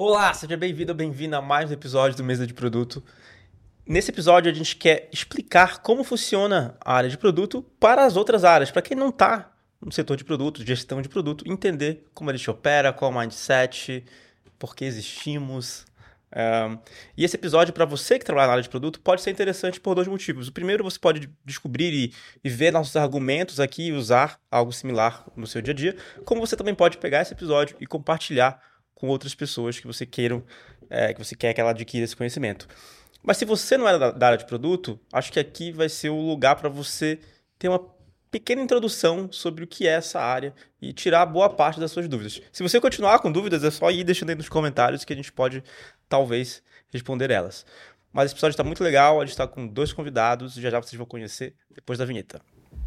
Olá, seja bem-vindo ou bem-vinda a mais um episódio do Mesa de Produto. Nesse episódio a gente quer explicar como funciona a área de produto para as outras áreas, para quem não está no setor de produto, gestão de produto, entender como ele se opera, qual é o mindset, por que existimos. E esse episódio, para você que trabalha na área de produto, pode ser interessante por dois motivos. O primeiro, você pode descobrir e ver nossos argumentos aqui e usar algo similar no seu dia a dia, como você também pode pegar esse episódio e compartilhar com outras pessoas que você quer que ela adquira esse conhecimento. Mas se você não é da área de produto, acho que aqui vai ser o lugar para você ter uma pequena introdução sobre o que é essa área e tirar boa parte das suas dúvidas. Se você continuar com dúvidas, é só ir deixando aí nos comentários que a gente pode, talvez, responder elas. Mas esse episódio está muito legal, a gente está com 2 convidados, já vocês vão conhecer depois da vinheta.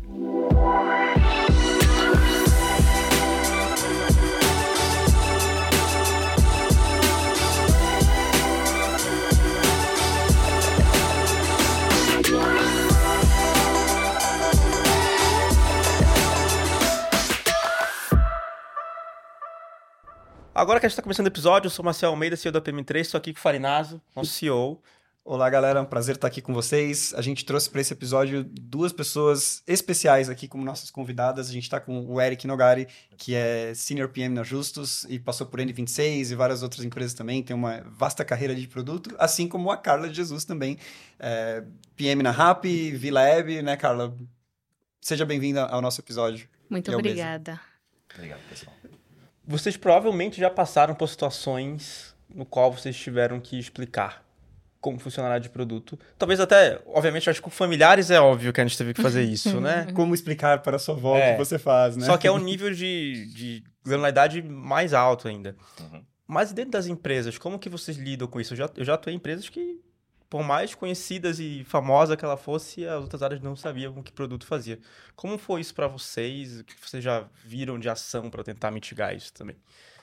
Agora que a gente está começando o episódio, eu sou o Marcel Almeida, CEO da PM3, estou aqui com o Farinazo, nosso CEO. Olá, galera. Um prazer estar aqui com vocês. A gente trouxe para esse episódio 2 pessoas especiais aqui como nossas convidadas. A gente está com o Eric Nogari, que é Senior PM na Justus e passou por N26 e várias outras empresas também. Tem uma vasta carreira de produto, assim como a Carla de Jesus também. PM na Rappi, VilaWeb, né, Carla? Seja bem-vinda ao nosso episódio. Muito obrigada. Obrigado, pessoal. Vocês provavelmente já passaram por situações no qual vocês tiveram que explicar como funciona a área de produto. Talvez até, obviamente, acho que com familiares é óbvio que a gente teve que fazer isso, né? Como explicar para a sua avó o que você faz, né? Só que é um nível de granularidade mais alto ainda. Uhum. Mas dentro das empresas, como que vocês lidam com isso? Eu já atuei em empresas que, por mais conhecidas e famosa que ela fosse, as outras áreas não sabiam o que produto fazia. Como foi isso para vocês? O que vocês já viram de ação para tentar mitigar isso também?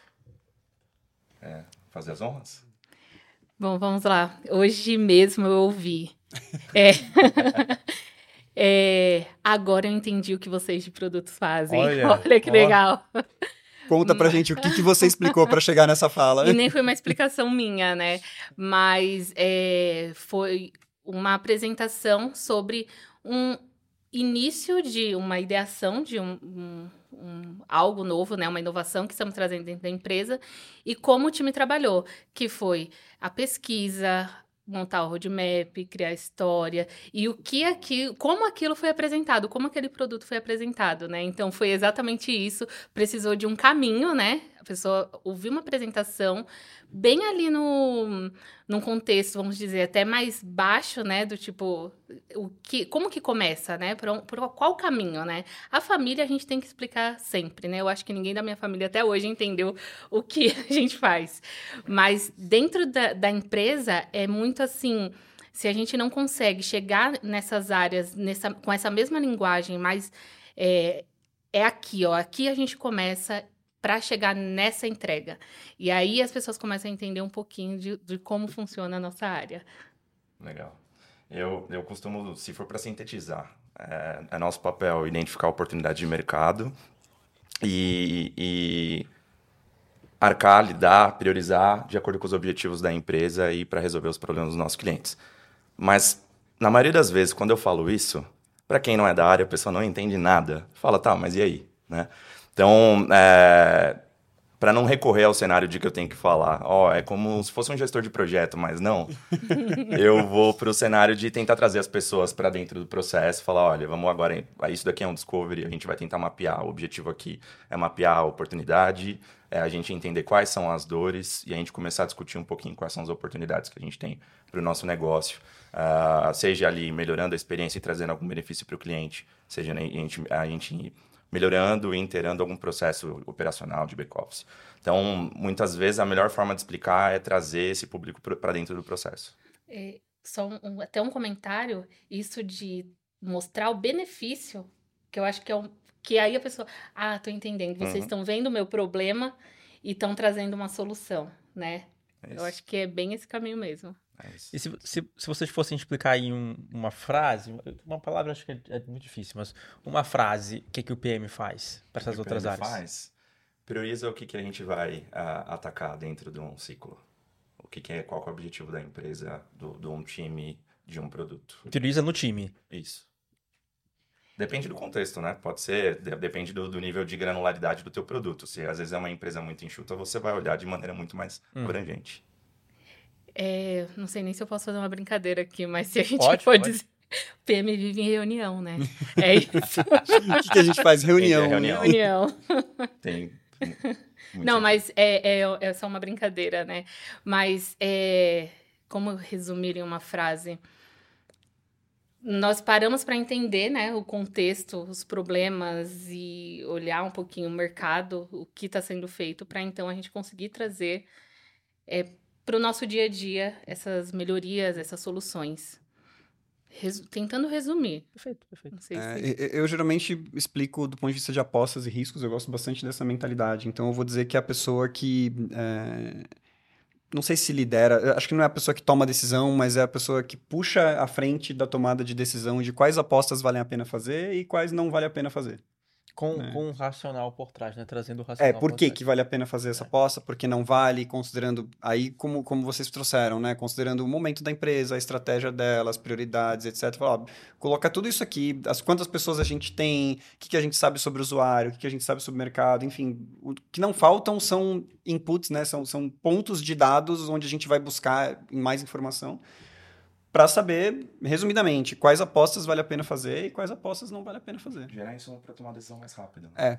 Fazer as honras? Bom, vamos lá. Hoje mesmo eu ouvi. Agora eu entendi o que vocês de produtos fazem. Olha que legal. Conta pra gente o que você explicou para chegar nessa fala. E nem foi uma explicação minha, né? Mas foi uma apresentação sobre um início de uma ideação de algo novo, né? Uma inovação que estamos trazendo dentro da empresa e como o time trabalhou, que foi a pesquisa, montar o roadmap, criar história e como aquilo foi apresentado, como aquele produto foi apresentado, né? Então, foi exatamente isso. Precisou de um caminho, né? A pessoa ouviu uma apresentação bem ali num contexto, vamos dizer, até mais baixo, né? Do tipo, como que começa, né? Por qual caminho, né? A família a gente tem que explicar sempre, né? Eu acho que ninguém da minha família até hoje entendeu o que a gente faz. Mas dentro da empresa é muito assim, se a gente não consegue chegar nessas áreas com essa mesma linguagem, mas é aqui, ó. Aqui a gente começa para chegar nessa entrega. E aí as pessoas começam a entender um pouquinho de como funciona a nossa área. Legal. Eu costumo, se for para sintetizar, é nosso papel identificar a oportunidade de mercado e arcar, lidar, priorizar de acordo com os objetivos da empresa e para resolver os problemas dos nossos clientes. Mas, na maioria das vezes, quando eu falo isso, para quem não é da área, a pessoa não entende nada. Fala, tá, mas e aí? Né? Então, para não recorrer ao cenário de que eu tenho que falar, é como se fosse um gestor de projeto, mas não, eu vou para o cenário de tentar trazer as pessoas para dentro do processo, falar, olha, vamos agora, isso daqui é um discovery, a gente vai tentar mapear, o objetivo aqui é mapear a oportunidade, a gente entender quais são as dores e a gente começar a discutir um pouquinho quais são as oportunidades que a gente tem para o nosso negócio, seja ali melhorando a experiência e trazendo algum benefício para o cliente, seja a gente melhorando e inteirando algum processo operacional de back-office. Então, muitas vezes, a melhor forma de explicar é trazer esse público para dentro do processo. Só até um comentário, isso de mostrar o benefício, que eu acho que aí a pessoa... tô entendendo, vocês estão vendo o meu problema e estão trazendo uma solução, né? Eu acho que é bem esse caminho mesmo. E se vocês fossem explicar aí uma frase, uma palavra acho que é muito difícil, mas uma frase, o que o PM faz para essas outras áreas? Prioriza o que a gente vai atacar dentro de um ciclo. Qual que é o objetivo da empresa, de um time, de um produto. Prioriza no time. Isso. Depende do contexto, né? Pode ser, depende do nível de granularidade do teu produto. Se às vezes é uma empresa muito enxuta, você vai olhar de maneira muito mais abrangente. Não sei nem se eu posso fazer uma brincadeira aqui, mas se a gente Pode. dizer... PM vive em reunião, né? É isso. O que a gente faz? Reunião. Reunião. Tem muito Não, sentido. mas é só uma brincadeira, né? Mas como resumir em uma frase? Nós paramos para entender, né, o contexto, os problemas e olhar um pouquinho o mercado, o que está sendo feito, para então a gente conseguir trazer para o nosso dia a dia essas melhorias, essas soluções. Tentando resumir. Perfeito. Não sei se... Eu geralmente explico do ponto de vista de apostas e riscos, eu gosto bastante dessa mentalidade. Então, eu vou dizer que a pessoa que... não sei se lidera, eu acho que não é a pessoa que toma a decisão, mas é a pessoa que puxa à frente da tomada de decisão de quais apostas valem a pena fazer e quais não vale a pena fazer. Com um racional por trás, né? Trazendo o racional Por por que trás. que vale a pena fazer essa aposta, por que não vale, considerando, aí como vocês trouxeram, né? Considerando o momento da empresa, a estratégia dela, as prioridades, etc. Fala, colocar tudo isso aqui, quantas pessoas a gente tem, o que a gente sabe sobre o usuário, o que a gente sabe sobre o mercado, enfim. O que não faltam são inputs, né? São pontos de dados onde a gente vai buscar mais informação para saber, resumidamente, quais apostas vale a pena fazer e quais apostas não vale a pena fazer. Gerar isso para tomar uma decisão mais rápida. Né?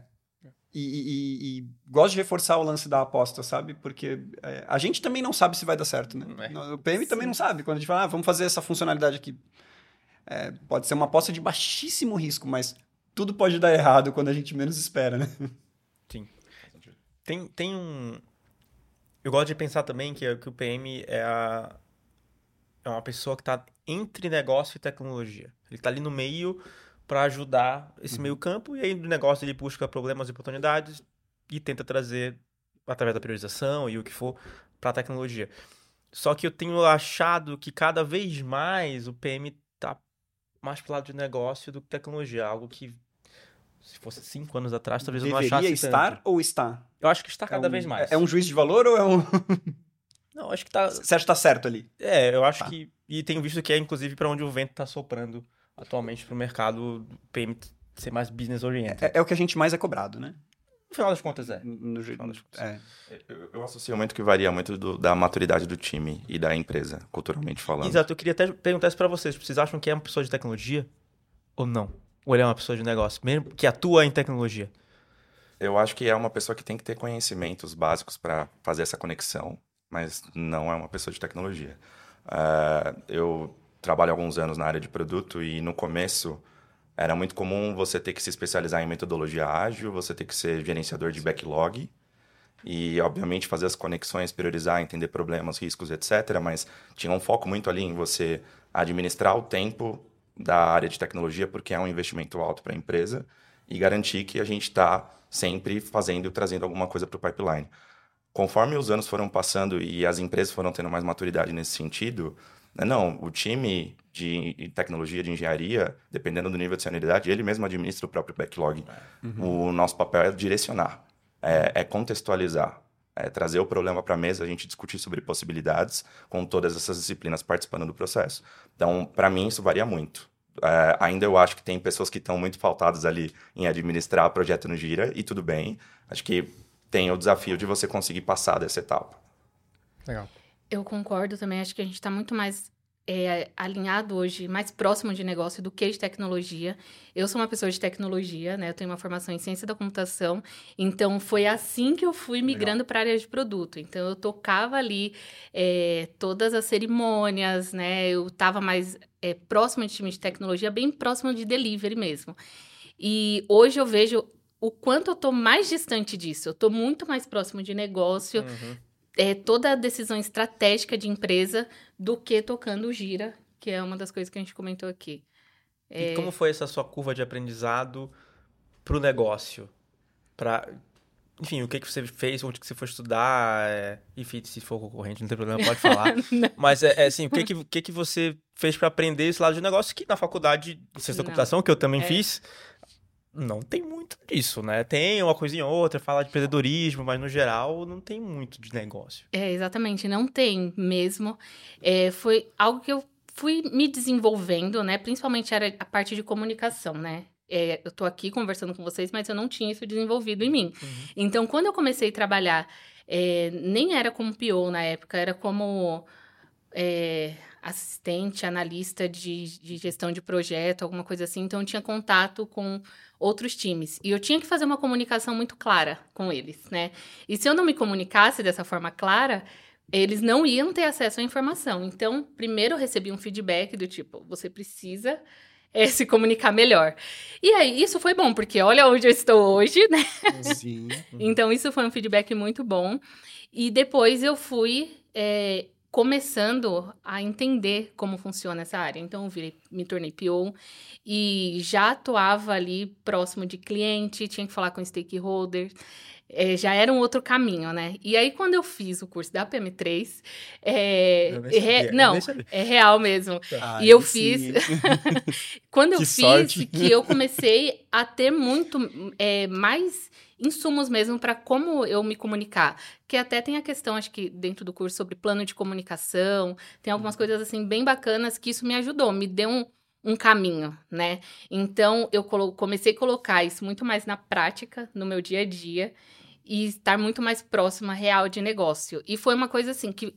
E gosto de reforçar o lance da aposta, sabe? Porque a gente também não sabe se vai dar certo, né? O PM também não sabe. Quando a gente fala, vamos fazer essa funcionalidade aqui. Pode ser uma aposta de baixíssimo risco, mas tudo pode dar errado quando a gente menos espera, né? Sim. Tem um... Eu gosto de pensar também que o PM é uma pessoa que está entre negócio e tecnologia. Ele está ali no meio para ajudar esse meio campo, e aí no negócio ele busca problemas e oportunidades e tenta trazer, através da priorização e o que for, para a tecnologia. Só que eu tenho achado que cada vez mais o PM está mais para o lado de negócio do que tecnologia. Algo que, se fosse 5 anos atrás, talvez eu não achasse Deveria estar tanto. ou está? Eu acho que está cada vez mais. É um juízo de valor ou é um... Não, acho que tá... Você acha que tá certo ali? eu acho que... E tenho visto que é, inclusive, para onde o vento está soprando atualmente para o mercado PM ser mais business oriented. É o que a gente mais é cobrado, né? No final das contas, No final das contas. Eu associo muito que varia muito da maturidade do time e da empresa, culturalmente falando. Exato, eu queria até perguntar isso para vocês. Vocês acham que é uma pessoa de tecnologia ou não? Ou ele é uma pessoa de negócio, mesmo que atua em tecnologia? Eu acho que é uma pessoa que tem que ter conhecimentos básicos para fazer essa conexão, mas não é uma pessoa de tecnologia. Eu trabalho há alguns anos na área de produto e no começo era muito comum você ter que se especializar em metodologia ágil, você ter que ser gerenciador de backlog e, obviamente, fazer as conexões, priorizar, entender problemas, riscos, etc. Mas tinha um foco muito ali em você administrar o tempo da área de tecnologia, porque é um investimento alto para a empresa, e garantir que a gente está sempre fazendo e trazendo alguma coisa para o pipeline. Conforme os anos foram passando e as empresas foram tendo mais maturidade nesse sentido, o time de tecnologia, de engenharia, dependendo do nível de senioridade, ele mesmo administra o próprio backlog. O nosso papel é direcionar, é contextualizar, é trazer o problema para a mesa, a gente discutir sobre possibilidades com todas essas disciplinas participando do processo. Então, para mim, isso varia muito. Ainda eu acho que tem pessoas que estão muito pautadas ali em administrar projeto no Gira, e tudo bem. Acho que tem o desafio de você conseguir passar dessa etapa. Legal. Eu concordo também, acho que a gente está muito mais alinhado hoje, mais próximo de negócio do que de tecnologia. Eu sou uma pessoa de tecnologia, né? Eu tenho uma formação em ciência da computação, então foi assim que eu fui migrando para a área de produto. Então, eu tocava ali todas as cerimônias, né? Eu estava mais próximo de time de tecnologia, bem próximo de delivery mesmo. E hoje eu vejo o quanto eu estou mais distante disso. Eu estou muito mais próximo de negócio, toda a decisão estratégica de empresa do que tocando o Gira, que é uma das coisas que a gente comentou aqui. E como foi essa sua curva de aprendizado para o negócio? Enfim, o que você fez, onde que você foi estudar? Enfim, se for concorrente, não tem problema, pode falar. Mas, assim, o que você fez para aprender esse lado de negócio que na faculdade de ciência da computação, que eu também fiz, Não tem muito disso, né? Tem uma coisinha ou outra, fala de empreendedorismo, mas no geral não tem muito de negócio. Exatamente, não tem mesmo. Foi algo que eu fui me desenvolvendo, né? Principalmente era a parte de comunicação, né? Eu tô aqui conversando com vocês, mas eu não tinha isso desenvolvido em mim. Então, quando eu comecei a trabalhar, nem era como PO na época, era como assistente, analista de gestão de projeto, alguma coisa assim. Então, eu tinha contato com outros times. E eu tinha que fazer uma comunicação muito clara com eles, né? E se eu não me comunicasse dessa forma clara, eles não iam ter acesso à informação. Então, primeiro eu recebi um feedback do tipo, você precisa se comunicar melhor. E aí, isso foi bom, porque olha onde eu estou hoje, né? Sim. Então, isso foi um feedback muito bom. E depois eu fui começando a entender como funciona essa área. Então, eu me tornei PO e já atuava ali próximo de cliente, tinha que falar com stakeholders. Já era um outro caminho, né? E aí, quando eu fiz o curso da PM3, é real mesmo. E eu fiz... Quando eu fiz, que eu comecei a ter muito mais insumos mesmo para como eu me comunicar. Que até tem a questão, acho que dentro do curso, sobre plano de comunicação. Tem algumas coisas, assim, bem bacanas que isso me ajudou. Me deu um caminho, né? Então, eu comecei a colocar isso muito mais na prática, no meu dia a dia, e estar muito mais próxima real de negócio. E foi uma coisa, assim, que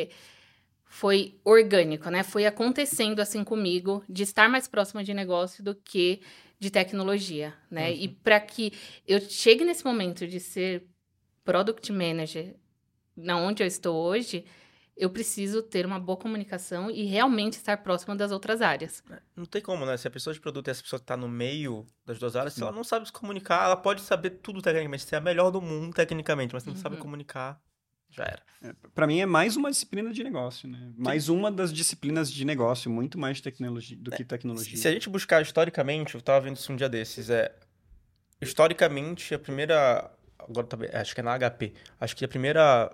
foi orgânico, né? Foi acontecendo, assim, comigo, de estar mais próxima de negócio do que de tecnologia, né? E para que eu chegue nesse momento de ser Product Manager, na onde eu estou hoje, eu preciso ter uma boa comunicação e realmente estar próxima das outras áreas. Não tem como, né? Se a pessoa de produto é essa pessoa que está no meio das duas áreas, se ela não sabe se comunicar, ela pode saber tudo tecnicamente, ser a melhor do mundo tecnicamente, mas se não sabe comunicar, já era. Para mim é mais uma disciplina de negócio, né? Mais uma das disciplinas de negócio, muito mais de tecnologia do que tecnologia. Se a gente buscar historicamente, eu estava vendo isso um dia desses, historicamente a primeira, agora acho que é na HP, acho que a primeira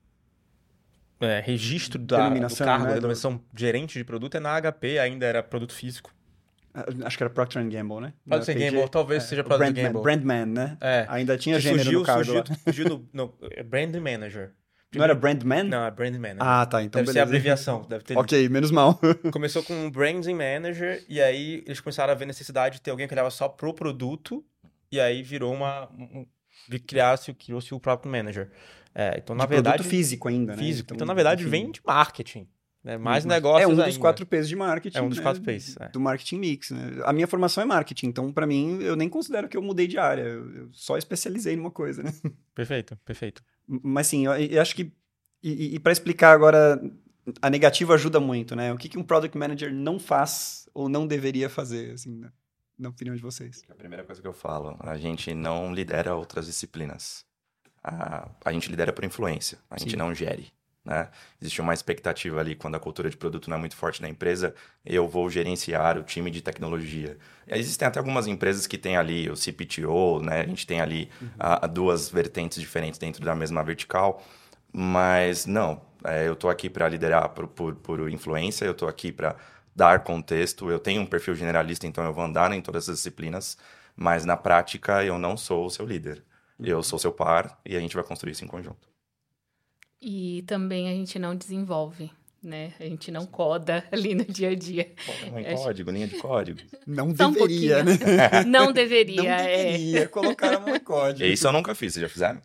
registro do cargo, né, denominação gerente de produto é na HP, ainda era produto físico. Acho que era Procter & Gamble, né? Pode ser Gamble, talvez seja Procter & Gamble. Brandman, né? Ainda tinha gênero no cargo lá. Surgiu no Brand Manager. Não era Brandman? Não, é Brand Manager. Ah, tá. Então deve ser a abreviação. Deve ter ok, menos mal. Começou com um Branding Manager, e aí eles começaram a ver necessidade de ter alguém que olhava só pro produto, e aí virou criou-se o próprio Manager. Então, na verdade... produto físico ainda, né? Físico. Então, na verdade, vem de marketing. Né? Mais negócios ainda. É um dos ainda. 4 P's de marketing. É um dos 4 P's. Do marketing mix, né? A minha formação é marketing, então, pra mim, eu nem considero que eu mudei de área. Eu só especializei numa coisa, né? Perfeito. Mas, sim, eu acho que... E para explicar agora, a negativa ajuda muito, né? O que um Product Manager não faz ou não deveria fazer, assim, na opinião de vocês? A primeira coisa que eu falo, a gente não lidera outras disciplinas. A gente lidera por influência, a gente não gere. Né? Existe uma expectativa ali, quando a cultura de produto não é muito forte na empresa, eu vou gerenciar o time de tecnologia. Existem até algumas empresas que têm ali o CPTO, né? A gente tem ali duas vertentes diferentes dentro da mesma vertical, mas não, eu estou aqui para liderar por influência, eu estou aqui para dar contexto, eu tenho um perfil generalista, então eu vou andar em todas as disciplinas, mas na prática eu não sou o seu líder, eu sou seu par e a gente vai construir isso em conjunto. E também a gente não desenvolve, né? A gente não coda ali no dia a dia. Linha de código. Não deveria, né? Não deveria. Não deveria colocar um código. Isso eu nunca fiz, vocês já fizeram?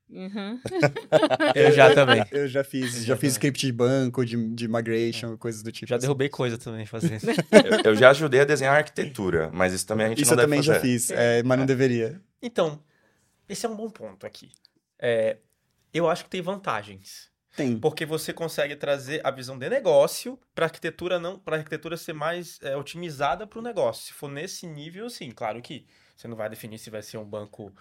Eu já também. Eu já fiz script de banco, de migration, coisas do tipo. Já derrubei coisa também fazendo. Eu já ajudei a desenhar arquitetura, mas isso também a gente não deve fazer. Isso eu também já fiz, mas não deveria. Então, esse é um bom ponto aqui. Eu acho que tem vantagens. Tem. Porque você consegue trazer a visão de negócio para a arquitetura ser mais otimizada para o negócio. Se for nesse nível, sim, claro que você não vai definir se vai ser um banco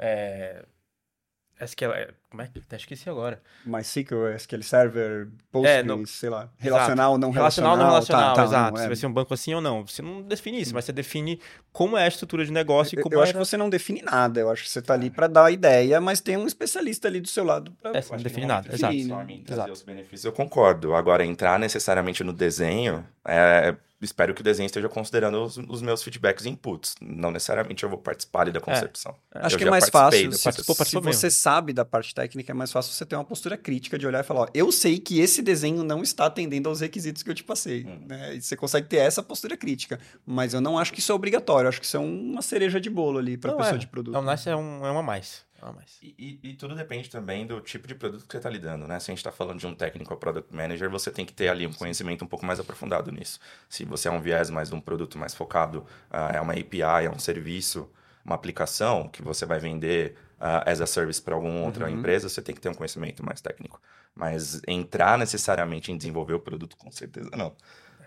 SQL, como é que até esqueci agora. MySQL, SQL Server, Postgres, sei lá. Relacional, não relacional. Relacional, exato. Não, se vai ser um banco assim ou não. Você não define isso, mas você define como é a estrutura de negócio e como eu acho que você não define nada. Eu acho que você tá ali para dar a ideia, mas tem um especialista ali do seu lado para não define nada, exato. Trazer os benefícios, eu concordo. Agora, entrar necessariamente no desenho, espero que o desenho esteja considerando os meus feedbacks e inputs. Não necessariamente eu vou participar ali da concepção. Acho Eu que é já mais participei fácil, da concepção. se você sabe da parte técnica, é mais fácil você ter uma postura crítica de olhar e falar, ó, eu sei que esse desenho não está atendendo aos requisitos que eu te passei, né? E você consegue ter essa postura crítica, mas eu não acho que isso é obrigatório, eu acho que isso é uma cereja de bolo ali para a pessoa de produto. Não, é uma a mais. E tudo depende também do tipo de produto que você está lidando, né? Se a gente está falando de um Technical Product Manager, você tem que ter ali um conhecimento um pouco mais aprofundado nisso. Se você é um viés mais de um produto mais focado, é uma API, é um serviço, uma aplicação que você vai vender as a service para alguma outra empresa, você tem que ter um conhecimento mais técnico. Mas entrar necessariamente em desenvolver o produto, com certeza não.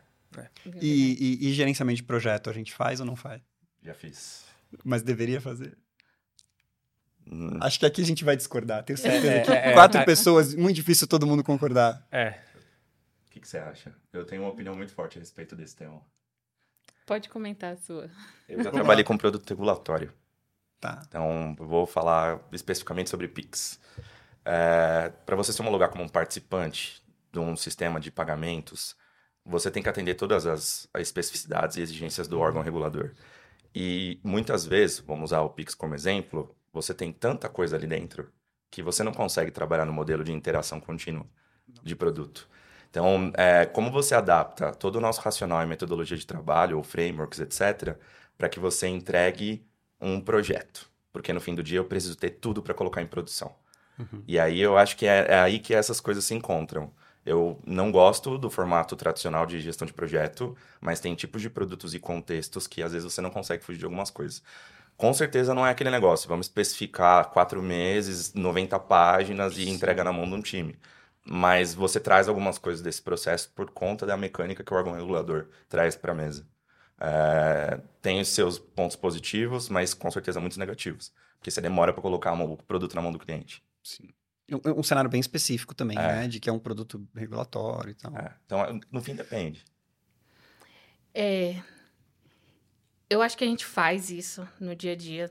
E gerenciamento de projeto, a gente faz ou não faz? Já fiz. Mas deveria fazer? Acho que aqui a gente vai discordar. Tenho certeza que 4 pessoas, muito difícil todo mundo concordar. O que você acha? Eu tenho uma opinião muito forte a respeito desse tema. Pode comentar a sua. Eu já trabalhei com produto regulatório. Tá. Então, eu vou falar especificamente sobre PIX. Para você se homologar como um participante de um sistema de pagamentos, você tem que atender todas as especificidades e exigências do órgão regulador. E muitas vezes, vamos usar o PIX como exemplo, você tem tanta coisa ali dentro que você não consegue trabalhar no modelo de interação contínua de produto. Então, como você adapta todo o nosso racional e metodologia de trabalho, ou frameworks, etc., para que você entregue um projeto? Porque no fim do dia eu preciso ter tudo para colocar em produção. E aí eu acho que é aí que essas coisas se encontram. Eu não gosto do formato tradicional de gestão de projeto, mas tem tipos de produtos e contextos que às vezes você não consegue fugir de algumas coisas. Com certeza não é aquele negócio, vamos especificar 4 meses, 90 páginas e entrega na mão de um time. Mas você traz algumas coisas desse processo por conta da mecânica que o órgão regulador traz para a mesa. Tem os seus pontos positivos, mas com certeza muitos negativos. Porque você demora para colocar o produto na mão do cliente. Sim. Um cenário bem específico também, né? De que é um produto regulatório e tal. Então, no fim, depende. Eu acho que a gente faz isso no dia a dia.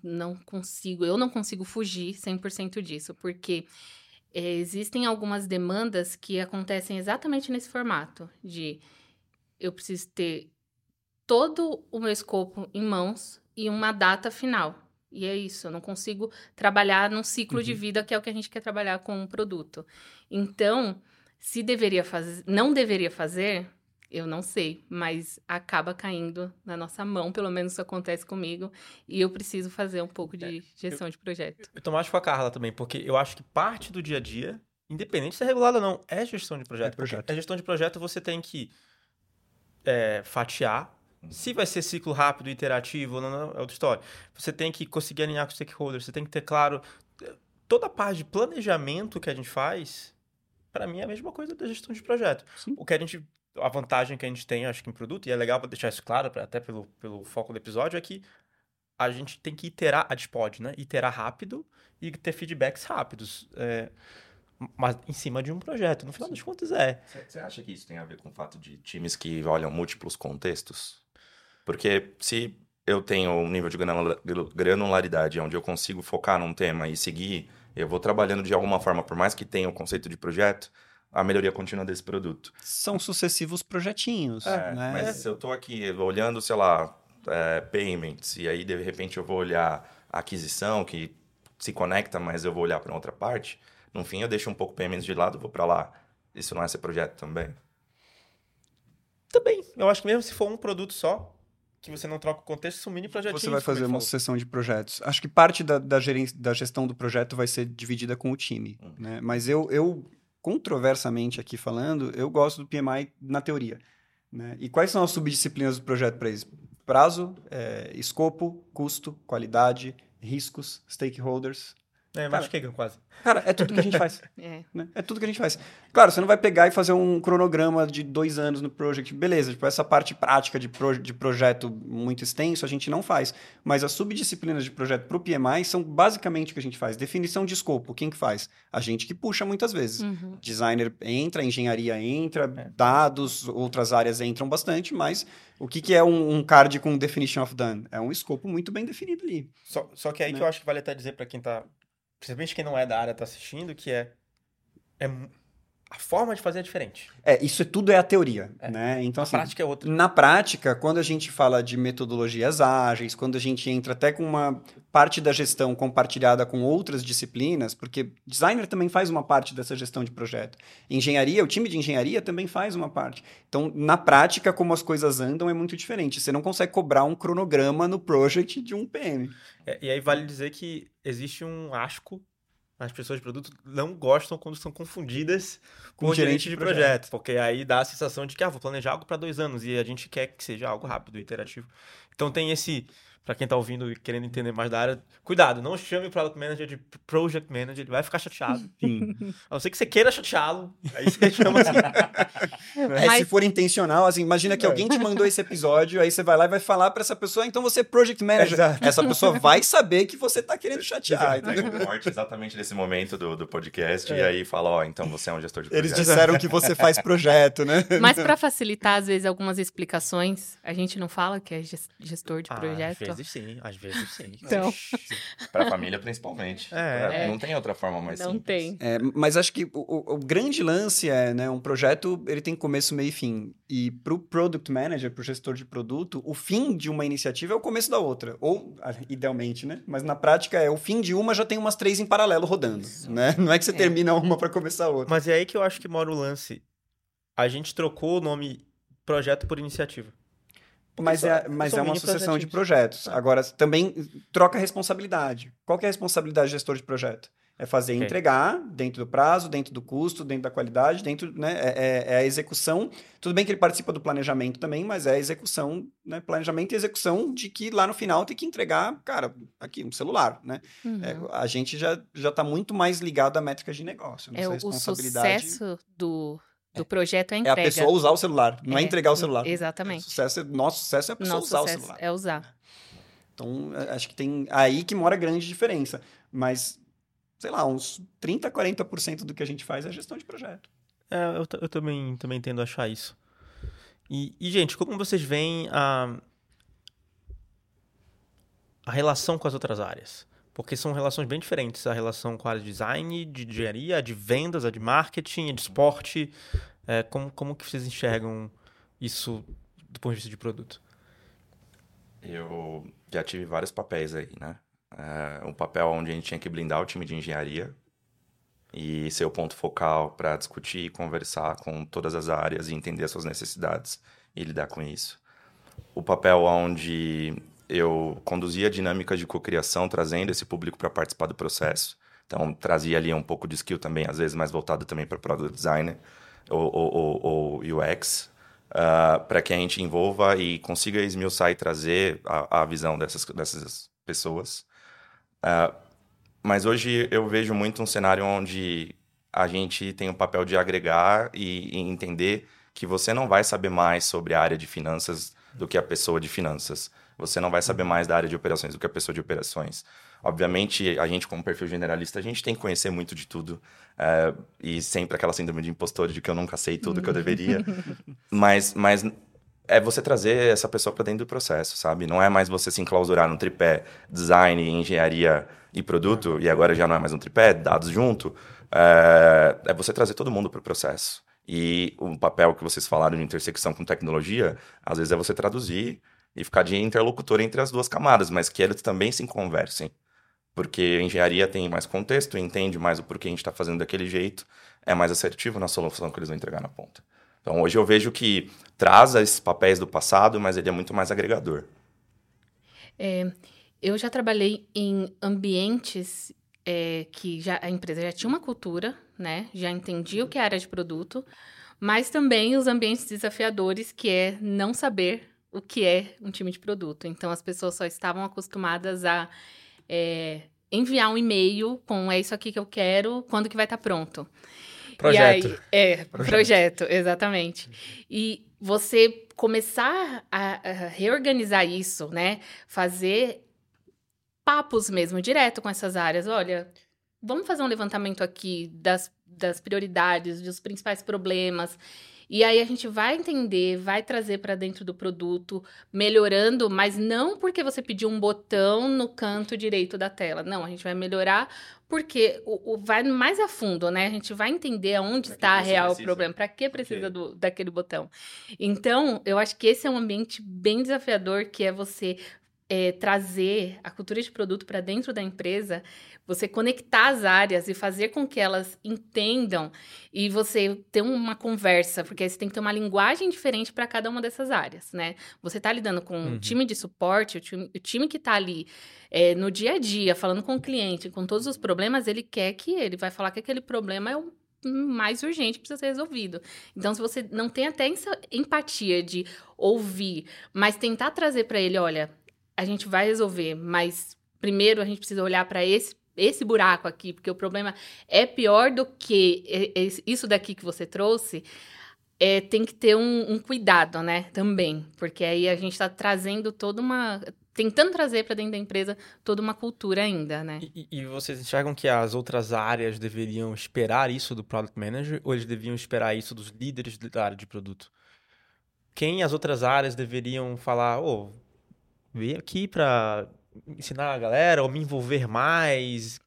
Eu não consigo fugir 100% disso, porque existem algumas demandas que acontecem exatamente nesse formato, de eu preciso ter todo o meu escopo em mãos e uma data final. E é isso, eu não consigo trabalhar num ciclo de vida, que é o que a gente quer trabalhar com um produto. Então, se não deveria fazer, eu não sei, mas acaba caindo na nossa mão, pelo menos isso acontece comigo, e eu preciso fazer um pouco de gestão de projeto. Eu tô mais com a Carla também, porque eu acho que parte do dia a dia, independente se é regulado ou não, é gestão de projeto. A gestão de projeto você tem que fatiar. Se vai ser ciclo rápido, iterativo ou não, é outra história. Você tem que conseguir alinhar com os stakeholders, você tem que ter claro... Toda a parte de planejamento que a gente faz, para mim, é a mesma coisa da gestão de projeto. Sim. A vantagem que a gente tem, acho que em produto, e é legal para deixar isso claro, até pelo foco do episódio, é que a gente tem que iterar, a gente pode, né? Iterar rápido e ter feedbacks rápidos. Mas em cima de um projeto, no final das contas Você acha que isso tem a ver com o fato de times que olham múltiplos contextos? Porque se eu tenho um nível de granularidade onde eu consigo focar num tema e seguir, eu vou trabalhando de alguma forma, por mais que tenha o conceito de projeto, a melhoria contínua desse produto. São sucessivos projetinhos, né? Mas se eu estou aqui olhando, sei lá, payments, e aí de repente eu vou olhar a aquisição, que se conecta, mas eu vou olhar para outra parte, no fim eu deixo um pouco payments de lado e vou para lá. Isso não é ser projeto também? Também. Eu acho que mesmo se for um produto só, que você não troca o contexto, são mini projetinhos. Você vai fazer uma sucessão de projetos. Acho que parte da gestão do projeto vai ser dividida com o time, né? Mas eu, controversamente aqui falando, eu gosto do PMI na teoria, né? E quais são as subdisciplinas do projeto para isso? Prazo, escopo, custo, qualidade, riscos, stakeholders... Machuquei quase. Cara, é tudo que a gente faz. Né? É tudo que a gente faz. Claro, você não vai pegar e fazer um cronograma de 2 anos no project. Beleza, tipo, essa parte prática de projeto muito extenso a gente não faz. Mas as subdisciplinas de projeto para o PMI são basicamente o que a gente faz. Definição de escopo, quem que faz? A gente que puxa muitas vezes. Designer entra, engenharia entra, dados, outras áreas entram bastante, mas o que é um card com definition of done? É um escopo muito bem definido ali. Só que aí que eu acho que vale até dizer para quem tá... Principalmente quem não é da área tá assistindo, que a forma de fazer é diferente. Isso tudo é a teoria, né? Então, A assim, prática é outra. na prática, quando a gente fala de metodologias ágeis, quando a gente entra até com uma parte da gestão compartilhada com outras disciplinas, porque designer também faz uma parte dessa gestão de projeto. Engenharia, o time de engenharia também faz uma parte. Então, na prática, como as coisas andam é muito diferente. Você não consegue cobrar um cronograma no project de um PM. E aí vale dizer que existe um asco. As pessoas de produto não gostam quando são confundidas com o gerente de projeto, porque aí dá a sensação de que vou planejar algo para 2 anos e a gente quer que seja algo rápido, iterativo. Então tem esse, para quem tá ouvindo e querendo entender mais da área, cuidado, não chame o Product Manager de Project Manager, ele vai ficar chateado. Sim. A não ser que você queira chateá-lo, aí você chama assim. Se for intencional, assim, imagina que alguém te mandou esse episódio, aí você vai lá e vai falar para essa pessoa, então você é Project Manager. Exato. Essa pessoa vai saber que você tá querendo chatear. Pega um corte exatamente nesse momento do podcast e aí fala, então você é um gestor de projeto. Eles disseram que você faz projeto, né? Mas para facilitar, às vezes, algumas explicações, a gente não fala que é gestor de projeto. Às vezes sim. Então. Para a família, principalmente. Não tem outra forma mais Não simples. tem. Mas acho que o grande lance é, né, um projeto, ele tem começo, meio e fim. E pro Product Manager, pro gestor de produto, o fim de uma iniciativa é o começo da outra. Ou, idealmente, né? Mas na prática, o fim de uma já tem umas 3 em paralelo rodando, né? Não é que você termina uma para começar a outra. Mas é aí que eu acho que mora o lance. A gente trocou o nome projeto por iniciativa. Mas é uma sucessão de projetos. Agora, também troca a responsabilidade. Qual que é a responsabilidade do gestor de projeto? É fazer e entregar dentro do prazo, dentro do custo, dentro da qualidade, né? É a execução. Tudo bem que ele participa do planejamento também, mas é a execução, né? Planejamento e execução de que lá no final tem que entregar, cara, aqui, um celular, né? Uhum. A gente já está muito mais ligado a métricas de negócio. Nossa responsabilidade... O sucesso do projeto é a entrega. É a pessoa usar o celular, não é entregar o celular. Exatamente. Nosso sucesso é a pessoa usar o celular. É usar. Então, acho que tem aí que mora a grande diferença. Mas, sei lá, uns 30%, 40% do que a gente faz é gestão de projeto. Eu também tendo a achar isso. E, gente, como vocês veem a relação com as outras áreas? Porque são relações bem diferentes. A relação com a área de design, de engenharia, a de vendas, a de marketing, a de esporte. Como que vocês enxergam isso do ponto de vista de produto? Eu já tive vários papéis aí, né? Um papel onde a gente tinha que blindar o time de engenharia e ser o ponto focal para discutir e conversar com todas as áreas e entender as suas necessidades e lidar com isso. O papel onde eu conduzia dinâmicas de cocriação, trazendo esse público para participar do processo. Então, trazia ali um pouco de skill também, às vezes mais voltado também para product designer ou UX, para que a gente envolva e consiga esmiuçar e trazer a visão dessas pessoas. Mas hoje eu vejo muito um cenário onde a gente tem o papel de agregar e entender que você não vai saber mais sobre a área de finanças do que a pessoa de finanças. Você não vai saber mais da área de operações do que a pessoa de operações. Obviamente, a gente, como perfil generalista, a gente tem que conhecer muito de tudo. E sempre aquela síndrome de impostor de que eu nunca sei tudo que eu deveria. Mas é você trazer essa pessoa para dentro do processo, sabe? Não é mais você se enclausurar no tripé design, engenharia e produto, e agora já não é mais um tripé, dados junto. É você trazer todo mundo para o processo. E o papel que vocês falaram de intersecção com tecnologia, às vezes é você traduzir e ficar de interlocutor entre as duas camadas, mas que eles também se conversem. Porque a engenharia tem mais contexto, entende mais o porquê a gente está fazendo daquele jeito, é mais assertivo na solução que eles vão entregar na ponta. Então, hoje eu vejo que traz esses papéis do passado, mas ele é muito mais agregador. Eu já trabalhei em ambientes que a empresa já tinha uma cultura, né? Já entendia o que é área de produto, mas também os ambientes desafiadores, que é não saber o que é um time de produto. Então, as pessoas só estavam acostumadas a enviar um e-mail com isso aqui que eu quero, quando que vai estar pronto. Projeto. E aí, projeto, exatamente. E você começar a reorganizar isso, né? Fazer papos mesmo, direto com essas áreas. Olha, vamos fazer um levantamento aqui das prioridades, dos principais problemas. E aí a gente vai entender, vai trazer para dentro do produto, melhorando, mas não porque você pediu um botão no canto direito da tela. Não, a gente vai melhorar porque vai mais a fundo, né? A gente vai entender aonde está real o problema, para que precisa daquele botão. Então, eu acho que esse é um ambiente bem desafiador, que é você trazer a cultura de produto para dentro da empresa, você conectar as áreas e fazer com que elas entendam e você ter uma conversa, porque aí você tem que ter uma linguagem diferente para cada uma dessas áreas, né? Você está lidando com o time de suporte, o time que está ali no dia a dia, falando com o cliente, com todos os problemas, ele vai falar que aquele problema é o mais urgente, precisa ser resolvido. Então, se você não tem até essa empatia de ouvir, mas tentar trazer para ele, olha, a gente vai resolver, mas primeiro a gente precisa olhar para esse buraco aqui, porque o problema é pior do que isso daqui que você trouxe. Tem que ter um cuidado, né, também, porque aí a gente está trazendo tentando trazer para dentro da empresa toda uma cultura ainda, né? E vocês enxergam que as outras áreas deveriam esperar isso do Product Manager ou eles deviam esperar isso dos líderes da área de produto? Quem as outras áreas deveriam falar, vem aqui para ensinar a galera ou me envolver mais?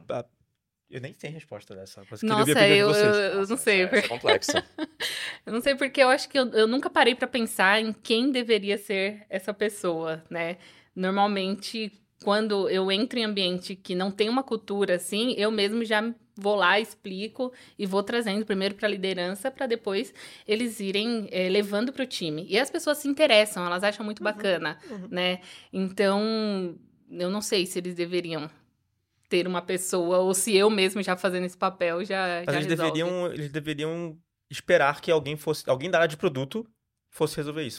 Eu nem tenho resposta dessa. Mas Nossa, queria ouvir a opinião de vocês. eu não sei. É complexo. Eu não sei porque eu acho que eu nunca parei para pensar em quem deveria ser essa pessoa, né? Normalmente, quando eu entro em ambiente que não tem uma cultura assim, eu mesmo já vou lá, explico e vou trazendo primeiro para a liderança para depois eles irem levando para o time. E as pessoas se interessam, elas acham muito bacana, né? Então, eu não sei se eles deveriam ter uma pessoa ou se eu mesmo já fazendo esse papel já Mas eles deveriam esperar que alguém da área de produto fosse resolver isso.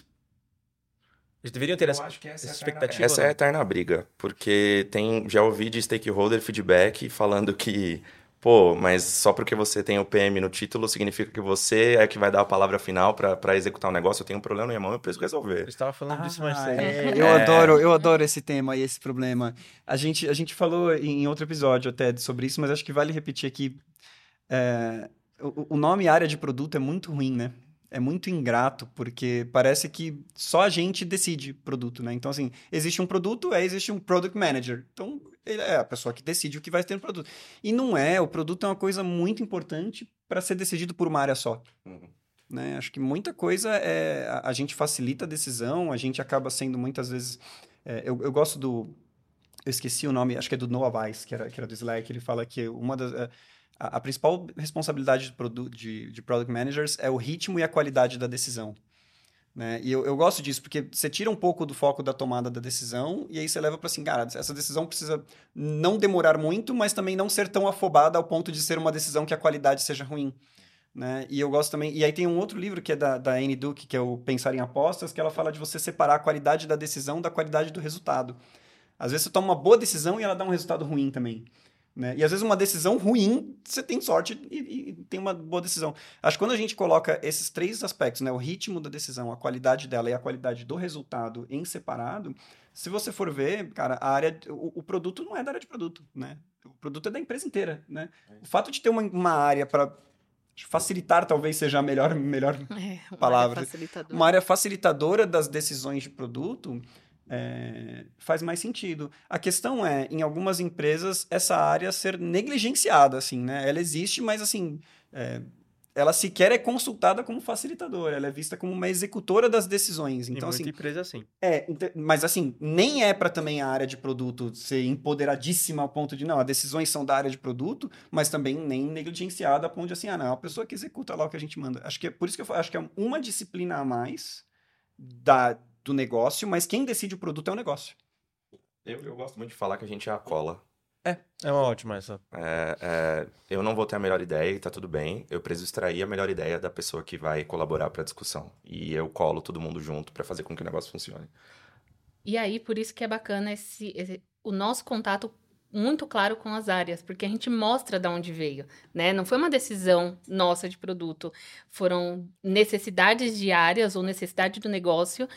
Eles deveriam ter essa expectativa. Essa é a eterna briga, porque já ouvi de stakeholder feedback falando que, mas só porque você tem o PM no título significa que você é que vai dar a palavra final para executar o negócio. Eu tenho um problema na minha mão, eu preciso resolver. Eu estava falando disso mais cedo. Eu adoro esse tema e esse problema. A gente falou em outro episódio até sobre isso, mas acho que vale repetir aqui. O nome área de produto é muito ruim, né? É muito ingrato, porque parece que só a gente decide produto, né? Então, assim, existe um produto, existe um Product Manager. Então, ele é a pessoa que decide o que vai ter no produto. E não o produto é uma coisa muito importante para ser decidido por uma área só. Né? Acho que muita coisa a gente facilita a decisão, a gente acaba sendo muitas vezes... eu gosto eu esqueci o nome, acho que é do Noah Weiss, que era do Slack, ele fala que uma das... A principal responsabilidade de Product Managers é o ritmo e a qualidade da decisão. Né? E eu gosto disso, porque você tira um pouco do foco da tomada da decisão e aí você leva para assim, cara, essa decisão precisa não demorar muito, mas também não ser tão afobada ao ponto de ser uma decisão que a qualidade seja ruim. Né? E eu gosto também... E aí tem um outro livro que é da Annie Duke, que é o Pensar em Apostas, que ela fala de você separar a qualidade da decisão da qualidade do resultado. Às vezes você toma uma boa decisão e ela dá um resultado ruim também. Né? E às vezes uma decisão ruim, você tem sorte e tem uma boa decisão. Acho que quando a gente coloca esses três aspectos, né? O ritmo da decisão, a qualidade dela e a qualidade do resultado em separado, se você for ver, cara, o produto não é da área de produto, né? O produto é da empresa inteira, né? O fato de ter uma área para facilitar talvez seja a melhor palavra. Uma área facilitadora das decisões de produto... faz mais sentido. A questão em algumas empresas, essa área ser negligenciada, assim, né? Ela existe, mas, assim, ela sequer é consultada como facilitadora, ela é vista como uma executora das decisões. Então, muita assim, empresa assim. Mas, assim, nem é para também a área de produto ser empoderadíssima ao ponto de, não, as decisões são da área de produto, mas também nem negligenciada a ponto de, assim, não, a pessoa que executa lá o que a gente manda. Acho que por isso que eu acho que é uma disciplina a mais do negócio, mas quem decide o produto é o negócio. Eu gosto muito de falar que a gente é a cola. É uma ótima essa. Eu não vou ter a melhor ideia e tá tudo bem. Eu preciso extrair a melhor ideia da pessoa que vai colaborar para a discussão. E eu colo todo mundo junto para fazer com que o negócio funcione. E aí, por isso que é bacana o nosso contato muito claro com as áreas, porque a gente mostra de onde veio, né? Não foi uma decisão nossa de produto, foram necessidades de áreas ou necessidade do negócio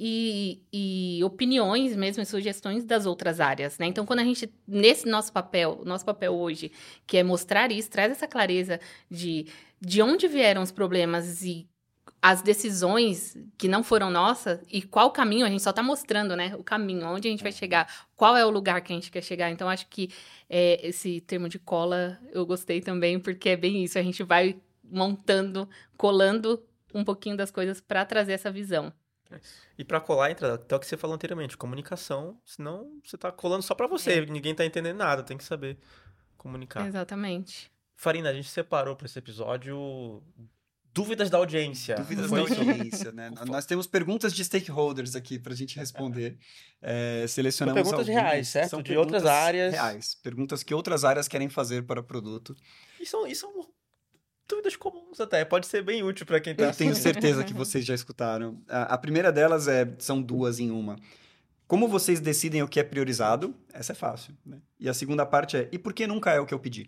e opiniões mesmo e sugestões das outras áreas, né? Então, quando a gente, nesse nosso papel hoje, que é mostrar isso, traz essa clareza de onde vieram os problemas e as decisões que não foram nossas e qual caminho, a gente só está mostrando, né? O caminho, onde a gente vai chegar, qual é o lugar que a gente quer chegar. Então, acho que esse termo de cola eu gostei também, porque é bem isso. A gente vai montando, colando um pouquinho das coisas para trazer essa visão. E para colar, entra até o que você falou anteriormente, comunicação, senão você tá colando só para você, ninguém tá entendendo nada, tem que saber comunicar. Exatamente. Farina, a gente separou para esse episódio dúvidas da audiência. Dúvidas da audiência, né? Nós temos perguntas de stakeholders aqui para a gente responder. Selecionamos São perguntas algumas. reais, certo? São de outras áreas. Reais. Perguntas que outras áreas querem fazer para o produto. E são dúvidas comuns até. Pode ser bem útil para quem tá Eu tenho certeza que vocês já escutaram. A primeira delas são duas em uma. Como vocês decidem o que é priorizado? Essa é fácil, né? E a segunda parte e por que nunca é o que eu pedi?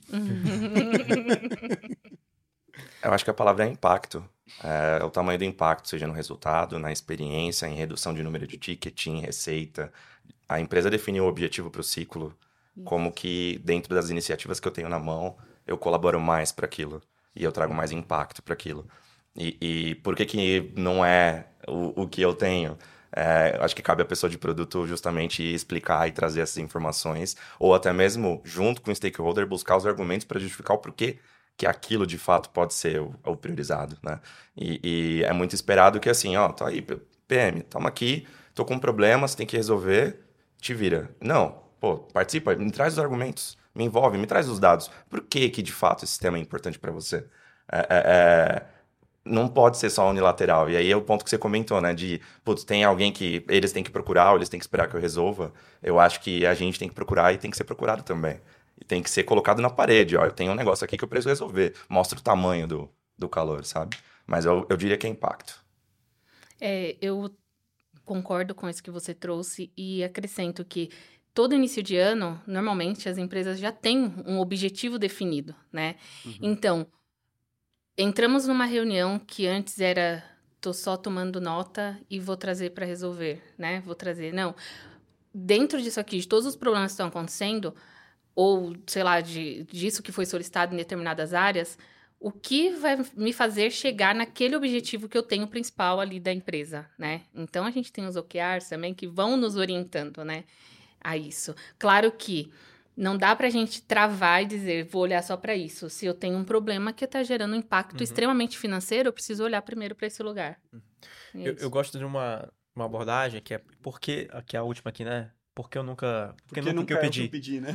Eu acho que a palavra é impacto. É o tamanho do impacto, seja no resultado, na experiência, em redução de número de ticket, em receita. A empresa definiu o objetivo para o ciclo, como que dentro das iniciativas que eu tenho na mão, eu colaboro mais para aquilo. E eu trago mais impacto para aquilo. E por que não é o que eu tenho? Acho que cabe à pessoa de produto justamente explicar e trazer essas informações, ou até mesmo, junto com o stakeholder, buscar os argumentos para justificar o porquê que aquilo, de fato, pode ser o priorizado, né? E é muito esperado que, assim, tá aí, PM, tamo aqui, tô com um problema, você tem que resolver, te vira. Não, participa, me traz os argumentos, me envolve, me traz os dados. Por que de fato, esse tema é importante para você? Não pode ser só unilateral. E aí é o ponto que você comentou, né? Tem alguém que eles têm que procurar, ou eles têm que esperar que eu resolva. Eu acho que a gente tem que procurar e tem que ser procurado também. E tem que ser colocado na parede. Eu tenho um negócio aqui que eu preciso resolver. Mostra o tamanho do calor, sabe? Mas eu diria que é impacto. Eu concordo com isso que você trouxe e acrescento que todo início de ano, normalmente, as empresas já têm um objetivo definido, né? Então, entramos numa reunião que antes era tô só tomando nota e vou trazer para resolver, né? Não. Dentro disso aqui, de todos os problemas que estão acontecendo, ou, sei lá, disso que foi solicitado em determinadas áreas, o que vai me fazer chegar naquele objetivo que eu tenho principal ali da empresa, né? Então, a gente tem os OKRs também que vão nos orientando, né, a isso. Claro que não dá pra gente travar e dizer, vou olhar só para isso. Se eu tenho um problema que está gerando um impacto extremamente financeiro, eu preciso olhar primeiro para esse lugar. Eu gosto de uma abordagem que é porque, que é a última aqui, né? Porque nunca eu pedi, né?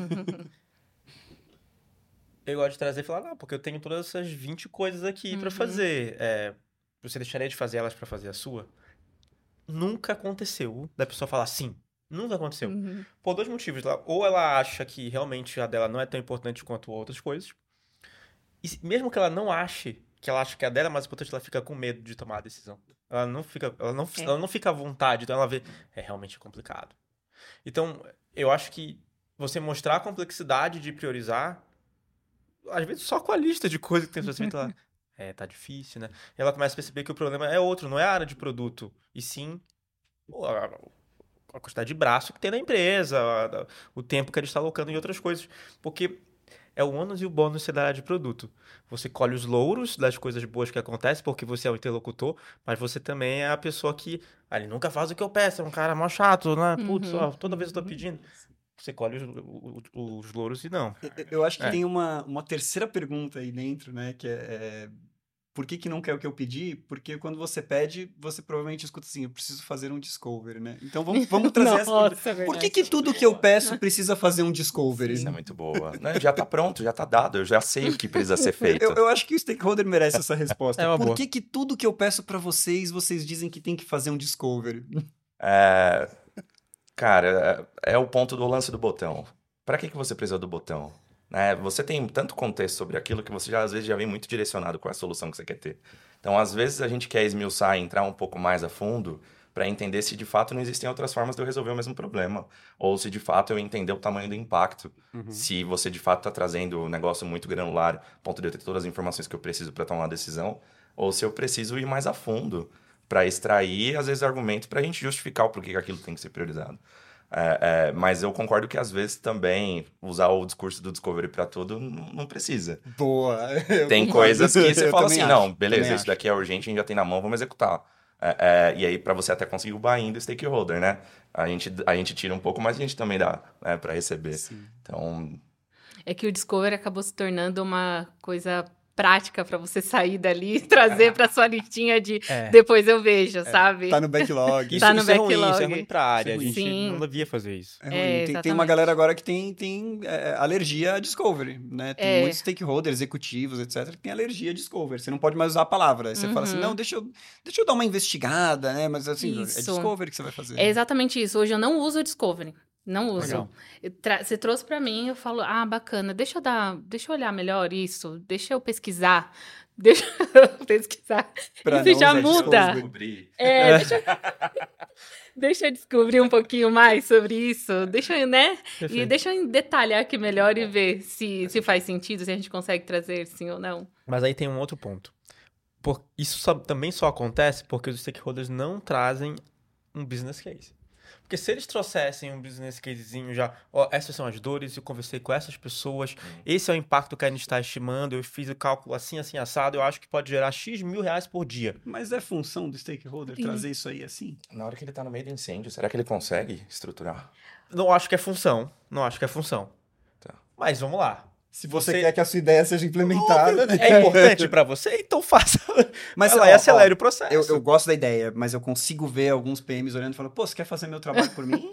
Eu gosto de trazer e falar, porque eu tenho todas essas 20 coisas aqui pra fazer. Você deixaria de fazer elas pra fazer a sua? Nunca aconteceu da pessoa falar sim. Nunca aconteceu. Por dois motivos. Ou ela acha que realmente a dela não é tão importante quanto outras coisas. E mesmo que ela não ache, que ela acha que a dela é mais importante, ela fica com medo de tomar a decisão. Ela não fica à vontade, então ela vê, realmente complicado. Então, eu acho que você mostrar a complexidade de priorizar, às vezes só com a lista de coisas que tem que ser feita lá, tá difícil, né? E ela começa a perceber que o problema é outro, não é a área de produto, e sim a quantidade de braço que tem na empresa, o tempo que ele está alocando em outras coisas. Porque é o ônus e o bônus da área de produto. Você colhe os louros das coisas boas que acontecem, porque você é o interlocutor, mas você também é a pessoa que ele nunca faz o que eu peço, é um cara mó chato, né? Putz, toda vez eu tô pedindo. Você colhe os louros e não. Eu acho que tem uma terceira pergunta aí dentro, né? Que por que não quer o que eu pedi? Porque quando você pede, você provavelmente escuta assim, eu preciso fazer um discovery, né? Então vamos trazer essa pergunta. Por que tudo que eu peço precisa fazer um discovery? Isso é muito boa. Não, já tá pronto, já tá dado, eu já sei o que precisa ser feito. Eu acho que o stakeholder merece essa resposta. Por que tudo que eu peço pra vocês dizem que tem que fazer um discovery? Cara, é o ponto do lance do botão. Pra que você precisa do botão? Você tem tanto contexto sobre aquilo que você às vezes já vem muito direcionado com a solução que você quer ter. Então, às vezes, a gente quer esmiuçar e entrar um pouco mais a fundo para entender se de fato não existem outras formas de eu resolver o mesmo problema. Ou se de fato eu entender o tamanho do impacto. Se você de fato está trazendo um negócio muito granular, a ponto de eu ter todas as informações que eu preciso para tomar uma decisão. Ou se eu preciso ir mais a fundo para extrair, às vezes, argumentos para a gente justificar o porquê que aquilo tem que ser priorizado. Mas eu concordo que às vezes também usar o discurso do Discovery para tudo não precisa. Boa. Tem coisas que você Eu fala também assim, acho, não, beleza, também isso daqui é urgente, a gente já tem na mão, vamos executar. E aí, para você até conseguir o buy-in do stakeholder, né? A gente tira um pouco, mas a gente também dá, né, para receber. Sim. Então, É que o Discovery acabou se tornando uma coisa prática para você sair dali e trazer para sua listinha de depois eu vejo, sabe? Tá no backlog. Tá no isso é ruim, isso é backlog. ruim pra área. A Sim. gente não devia fazer isso. É ruim. Tem uma exatamente. galera agora que tem alergia a Discovery, né? Tem muitos stakeholders, executivos, etc., que tem alergia a Discovery. Você não pode mais usar a palavra. Aí você fala assim, não, deixa eu dar uma investigada, né? Mas assim, Isso. é Discovery que você vai fazer. É exatamente isso. Hoje eu não uso o Discovery. Não uso. Legal. Você trouxe pra mim, eu falo, bacana, deixa eu olhar melhor isso, deixa eu pesquisar. Deixa eu pesquisar. Pra Isso não já usar muda. Discovery. Deixa eu descobrir um pouquinho mais sobre isso. Deixa eu, né? Perfeito. E deixa eu detalhar aqui melhor e ver se faz sentido, se a gente consegue trazer sim ou não. Mas aí tem um outro ponto. Isso também só acontece porque os stakeholders não trazem um business case. Porque se eles trouxessem um business casezinho já, essas são as dores, eu conversei com essas pessoas, esse é o impacto que a gente está estimando, eu fiz o cálculo assim, assim, assado, eu acho que pode gerar X mil reais por dia. Mas é função do stakeholder trazer isso aí assim? na hora que ele tá no meio do incêndio, será que ele consegue estruturar? Não acho que é função, Tá. Mas vamos lá. Se você quer que a sua ideia seja implementada, né? É importante para você? Então faça. Mas Vai lá e acelere o processo. Eu gosto da ideia, mas eu consigo ver alguns PMs olhando e falando, pô, você quer fazer meu trabalho por mim?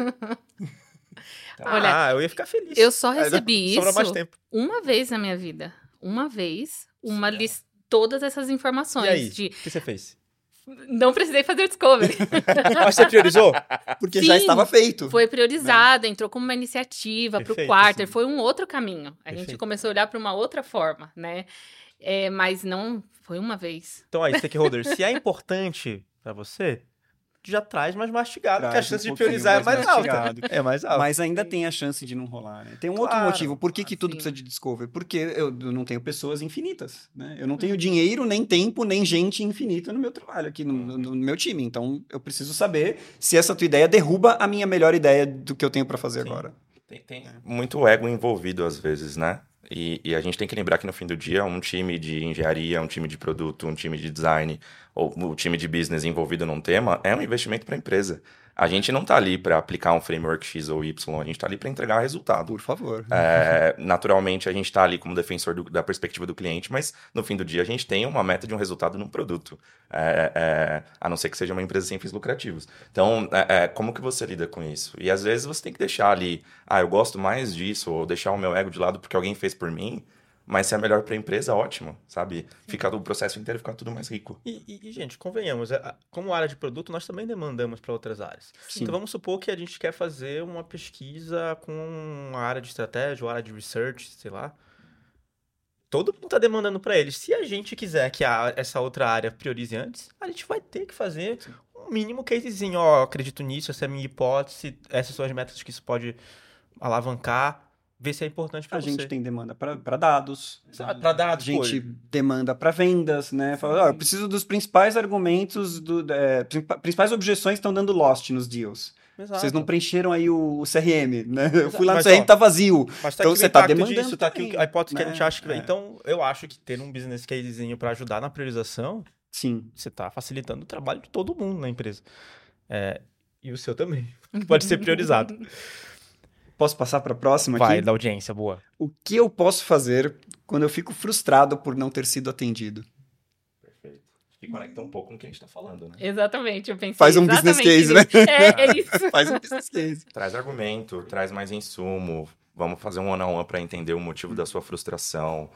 Olha, eu ia ficar feliz. Eu só recebi Sobra isso mais tempo. uma vez na minha vida. Uma vez, todas essas informações E aí, de... o que você fez? Não precisei fazer Discovery. Mas você priorizou? Porque Sim, já estava feito. Foi priorizado, entrou como uma iniciativa para o Perfeito, quarter, sim. foi um outro caminho. A gente Perfeito. começou a olhar para uma outra forma, né? Mas não foi uma vez. Então aí, stakeholder, se é importante para você, já traz mais mastigado, porque a Traz chance um de priorizar é pouquinho mais mais alta. mastigado. É mais alta. Mas ainda tem a chance de não rolar, né? Tem um outro Claro. motivo. Por que tudo Sim. precisa de Discovery? Porque eu não tenho pessoas infinitas, né? Eu não tenho dinheiro, nem tempo, nem gente infinita no meu trabalho aqui, no meu time. Então, eu preciso saber se essa tua ideia derruba a minha melhor ideia do que eu tenho para fazer Sim. agora. Tem muito ego envolvido às vezes, né? E a gente tem que lembrar que no fim do dia, um time de engenharia, um time de produto, um time de design, ou o time de business envolvido num tema, é um investimento para a empresa. A gente não está ali para aplicar um framework X ou Y, a gente está ali para entregar resultado. Por favor. Naturalmente, a gente está ali como defensor da perspectiva do cliente, mas no fim do dia a gente tem uma meta de um resultado num produto, a não ser que seja uma empresa sem fins lucrativos. Então, como que você lida com isso? E às vezes você tem que deixar ali, eu gosto mais disso, ou deixar o meu ego de lado porque alguém fez por mim, mas se é melhor para a empresa, ótimo, sabe? Fica o processo inteiro fica tudo mais rico. E, gente, convenhamos, como área de produto, nós também demandamos para outras áreas. Sim. Então, vamos supor que a gente quer fazer uma pesquisa com uma área de estratégia ou área de research, sei lá. Todo mundo está demandando para eles. Se a gente quiser que essa outra área priorize antes, a gente vai ter que fazer um mínimo casezinho. Acredito nisso, essa é a minha hipótese, essas são as metas que isso pode alavancar. Ver se é importante para A você. gente tem demanda para dados. Para dados, A gente demanda para vendas, né? Fala, eu preciso dos principais argumentos, principais objeções que estão dando lost nos deals. Exato. Vocês não preencheram aí o CRM, né? Eu fui lá no Mas, CRM, tá vazio. Mas tá Então aqui você o tá impacto demandando disso, tá aqui também, a hipótese que a né? gente acha que... Então, eu acho que ter um business casezinho para ajudar na priorização, Sim. você tá facilitando o trabalho de todo mundo na empresa. E o seu também, que pode ser priorizado. Posso passar para a próxima Vai, aqui? da audiência, boa. O que eu posso fazer quando eu fico frustrado por não ter sido atendido? Perfeito. E conecta um pouco com o que a gente está falando, né? Exatamente, eu pensei Faz um business case, né? É isso. Faz um business case. Traz argumento, traz mais insumo. Vamos fazer um one-on-one para entender o motivo da sua frustração.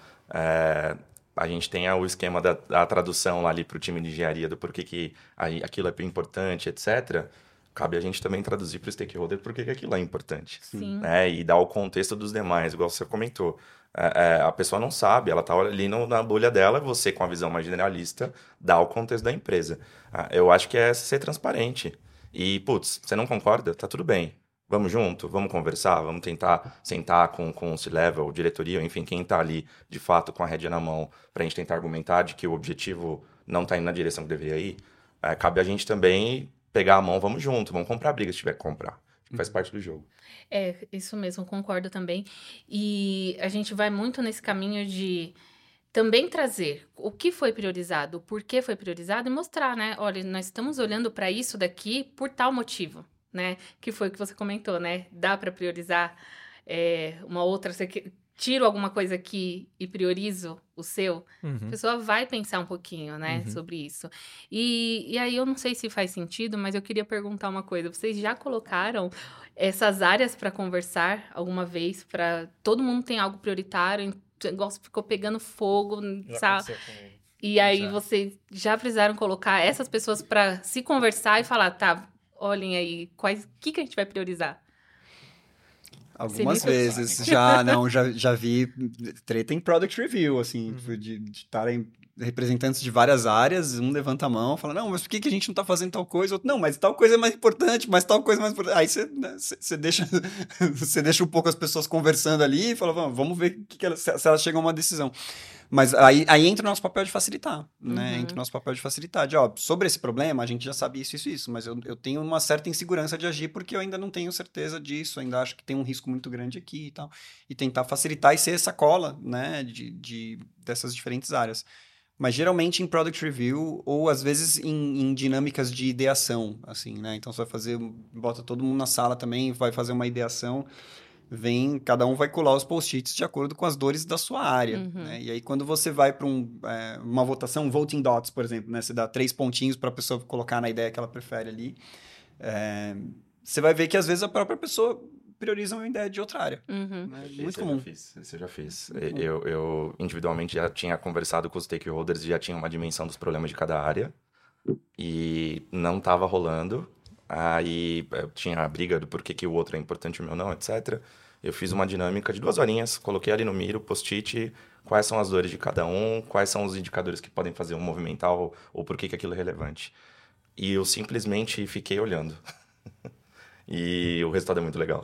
A gente tem o esquema da tradução lá ali para o time de engenharia do porquê que aquilo é importante, etc. Cabe a gente também traduzir para o stakeholder por que aquilo é importante. Sim. Né? E dar o contexto dos demais, igual você comentou. A pessoa não sabe, ela está ali na bolha dela, você com a visão mais generalista, dá o contexto da empresa. Eu acho que é ser transparente. E, putz, você não concorda? Tá tudo bem. Vamos junto, vamos conversar, vamos tentar sentar com o C-Level, diretoria, enfim, quem está ali, de fato, com a rédea na mão, para a gente tentar argumentar de que o objetivo não está indo na direção que deveria ir. Cabe a gente também pegar a mão, vamos junto, vamos comprar a briga se tiver que comprar. Faz parte do jogo. É, isso mesmo, concordo também. E a gente vai muito nesse caminho de também trazer o que foi priorizado, o porquê foi priorizado e mostrar, né? Olha, nós estamos olhando para isso daqui por tal motivo, né? Que foi o que você comentou, né? Dá para priorizar uma outra... Tiro alguma coisa aqui e priorizo o seu, a pessoa vai pensar um pouquinho, né, sobre isso. E aí eu não sei se faz sentido, mas eu queria perguntar uma coisa. Vocês já colocaram essas áreas para conversar alguma vez? Para todo mundo tem algo prioritário, o negócio ficou pegando fogo, sabe? E aí vocês já precisaram colocar essas pessoas para se conversar e falar, tá, olhem aí, o que a gente vai priorizar? Algumas vezes, já vi treta em Product Review, assim, de estarem representantes de várias áreas, um levanta a mão, fala, não, mas por que a gente não tá fazendo tal coisa? Outro, não, mas tal coisa é mais importante, mas tal coisa é mais importante. Aí você deixa um pouco as pessoas conversando ali e fala, vamos ver se elas chegam a uma decisão. Mas aí entra o nosso papel de facilitar, né? Entra o nosso papel de facilitar. Sobre esse problema, a gente já sabe isso, mas eu tenho uma certa insegurança de agir porque eu ainda não tenho certeza disso, ainda acho que tem um risco muito grande aqui e tal. E tentar facilitar e ser essa cola, né? Dessas diferentes áreas. Mas geralmente em Product Review ou às vezes em dinâmicas de ideação, assim, né? Então você vai bota todo mundo na sala também, vai fazer uma ideação... cada um vai colar os post-its de acordo com as dores da sua área, né? E aí, quando você vai para uma votação, voting dots, por exemplo, né? Você dá 3 pontinhos para a pessoa colocar na ideia que ela prefere ali, você vai ver que, às vezes, a própria pessoa prioriza uma ideia de outra área. Né? Muito comum. Isso eu já fiz. Eu, individualmente, já tinha conversado com os stakeholders e já tinha uma dimensão dos problemas de cada área. E não estava rolando. Aí tinha a briga do porquê que o outro é importante e o meu não, etc. Eu fiz uma dinâmica de 2 horinhas, coloquei ali no Miro, post-it, quais são as dores de cada um, quais são os indicadores que podem fazer um movimental ou por que aquilo é relevante. E eu simplesmente fiquei olhando. E o resultado é muito legal.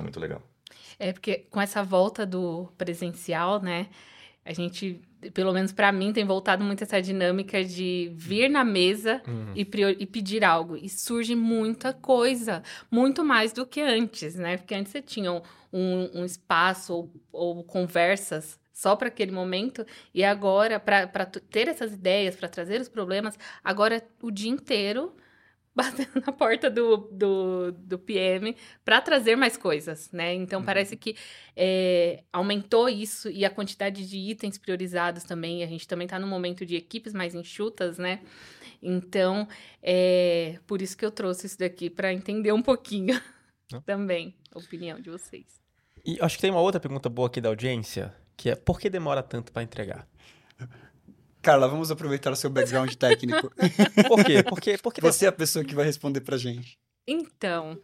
É, porque com essa volta do presencial, né, a gente, pelo menos para mim, tem voltado muito essa dinâmica de vir na mesa e pedir algo. E surge muita coisa, muito mais do que antes, né? Porque antes você tinha um espaço ou conversas só para aquele momento, e agora, para ter essas ideias, para trazer os problemas, agora o dia inteiro batendo na porta do PM para trazer mais coisas, né? Então, parece que aumentou isso e a quantidade de itens priorizados também. A gente também está num momento de equipes mais enxutas, né? Então, por isso que eu trouxe isso daqui, para entender um pouquinho também a opinião de vocês. E acho que tem uma outra pergunta boa aqui da audiência, que é por que demora tanto para entregar? Carla, vamos aproveitar o seu background técnico. Por quê? Porque você é a pessoa que vai responder pra gente. Então...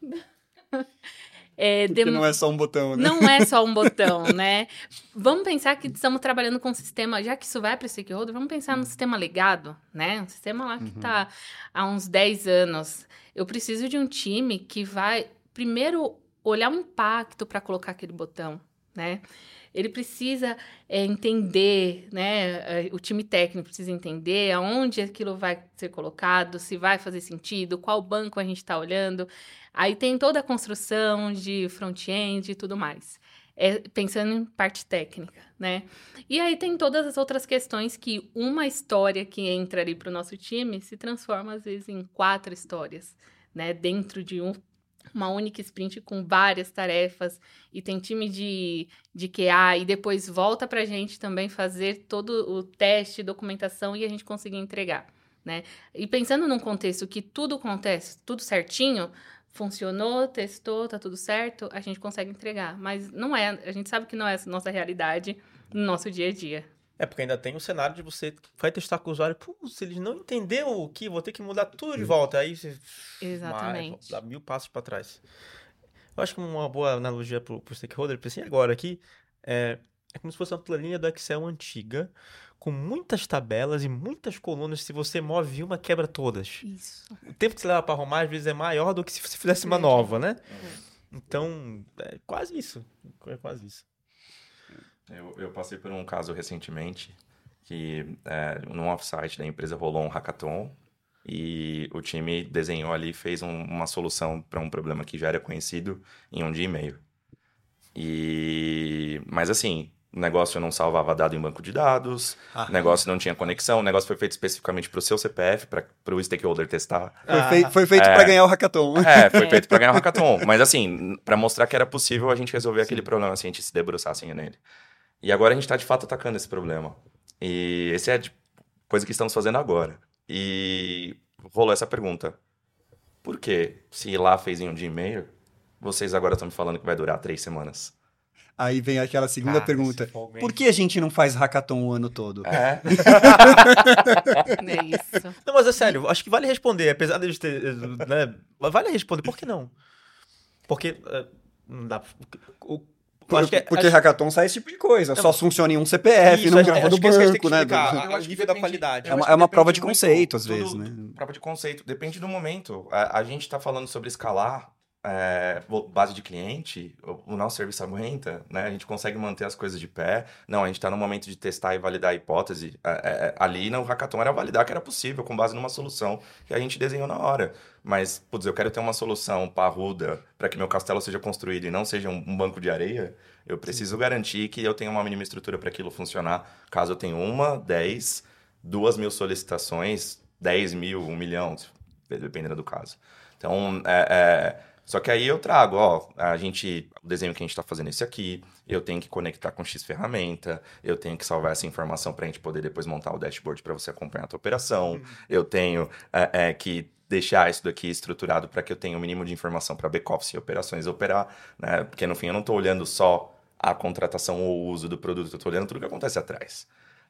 Porque não é só um botão, né? Não é só um botão, né? Vamos pensar que estamos trabalhando com um sistema, já que isso vai para o stakeholder, vamos pensar no sistema legado, né? Um sistema lá que está há uns 10 anos. Eu preciso de um time que vai, primeiro, olhar o impacto para colocar aquele botão, né? Ele precisa entender, né? O time técnico precisa entender aonde aquilo vai ser colocado, se vai fazer sentido, qual banco a gente está olhando. Aí tem toda a construção de front-end e tudo mais. Pensando em parte técnica, né? E aí tem todas as outras questões que uma história que entra ali para o nosso time se transforma, às vezes, em 4 histórias, né? Dentro de uma única sprint com várias tarefas, e tem time de QA, e depois volta para a gente também fazer todo o teste, documentação, e a gente conseguir entregar, né? E pensando num contexto que tudo acontece, tudo certinho, funcionou, testou, tá tudo certo, a gente consegue entregar. Mas não é, a gente sabe que não é a nossa realidade no nosso dia a dia. Porque ainda tem o cenário de você vai testar com o usuário, se eles não entenderam o que, vou ter que mudar tudo de volta. Aí você Exatamente. dá 1000 passos para trás. Eu acho que uma boa analogia pro stakeholder, pensei agora aqui, é como se fosse uma planilha do Excel antiga, com muitas tabelas e muitas colunas. Se você move uma, quebra todas. Isso. O tempo que você leva para arrumar, às vezes, é maior do que se você fizesse uma nova, né? Então, é quase isso. É quase isso. Eu passei por um caso recentemente que num offsite da empresa rolou um hackathon E o time desenhou ali e fez uma solução para um problema que já era conhecido em um dia e meio. Mas assim, o negócio não salvava dado em banco de dados, o negócio não tinha conexão, o negócio foi feito especificamente para o seu CPF, para o stakeholder testar. Foi feito para ganhar o hackathon. Foi feito para ganhar o hackathon. Mas assim, para mostrar que era possível a gente resolver aquele problema, assim, a gente se debruçasse nele. E agora a gente está de fato atacando esse problema. E essa é a coisa que estamos fazendo agora. E rolou essa pergunta. Por que, se lá fez em um dia e meio, vocês agora estão me falando que vai durar 3 semanas? Aí vem aquela segunda pergunta. Por que a gente não faz hackathon o ano todo? É isso. Não, mas é sério, acho que vale responder, apesar de ter... Né, vale responder, por que não? Porque... não dá... Porque hackathon sai esse tipo de coisa. Só funciona em um CPF, não grava do banco, né? O nível da qualidade. É uma prova de conceito, às vezes, né? Prova de conceito. Depende do momento. A gente está falando sobre escalar base de cliente, o nosso serviço aguenta, né? A gente consegue manter as coisas de pé. Não, a gente está no momento de testar e validar a hipótese. Ali no hackathon era validar que era possível, com base numa solução que a gente desenhou na hora. Mas, putz, eu quero ter uma solução parruda para que meu castelo seja construído e não seja um banco de areia. Eu preciso garantir que eu tenha uma mínima estrutura para aquilo funcionar. Caso eu tenha 1, 10, 2.000 solicitações, 10 mil, 1 milhão, dependendo do caso. Então, só que aí eu trago, o desenho que a gente está fazendo é esse aqui, eu tenho que conectar com X ferramenta, eu tenho que salvar essa informação para a gente poder depois montar o dashboard para você acompanhar a tua operação, eu tenho que deixar isso daqui estruturado para que eu tenha o mínimo de informação para back-office e operações operar, né? Porque no fim eu não estou olhando só a contratação ou o uso do produto, eu estou olhando tudo que acontece atrás.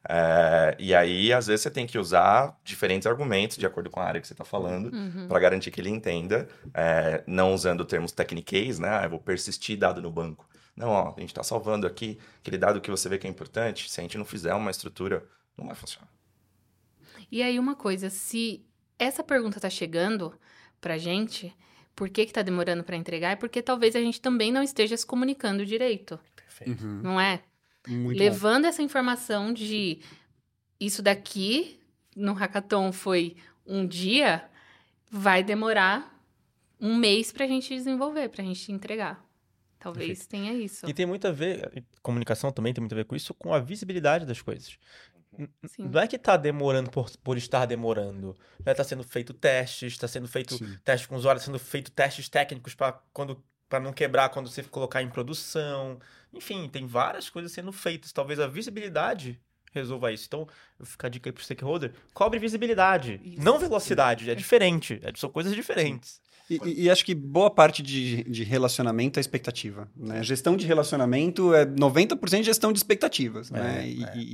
E aí, às vezes, você tem que usar diferentes argumentos, de acordo com a área que você está falando, para garantir que ele entenda, não usando termos techniquez, né? Eu vou persistir dado no banco. Não, a gente está salvando aqui aquele dado que você vê que é importante. Se a gente não fizer uma estrutura, não vai funcionar. E aí, uma coisa, se essa pergunta está chegando para a gente, por que está demorando para entregar? É porque talvez a gente também não esteja se comunicando direito. Perfeito. Não é? Muito levando essa informação de isso daqui no hackathon foi um dia, vai demorar 1 mês pra gente desenvolver, pra gente entregar. Talvez Perfeito. tenha isso. E tem muito a ver, comunicação também tem muito a ver com isso, com a visibilidade das coisas. Sim. Não é que está demorando por estar demorando. Está sendo feito testes, está sendo feito testes com usuários, sendo feito testes técnicos para não quebrar quando você colocar em produção. Enfim, tem várias coisas sendo feitas. Talvez a visibilidade resolva isso. Então, eu fico a dica aí pro stakeholder, cobre visibilidade, não velocidade. É diferente, são coisas diferentes. E acho que boa parte de relacionamento é expectativa, né? Gestão de relacionamento é 90% de gestão de expectativas, né?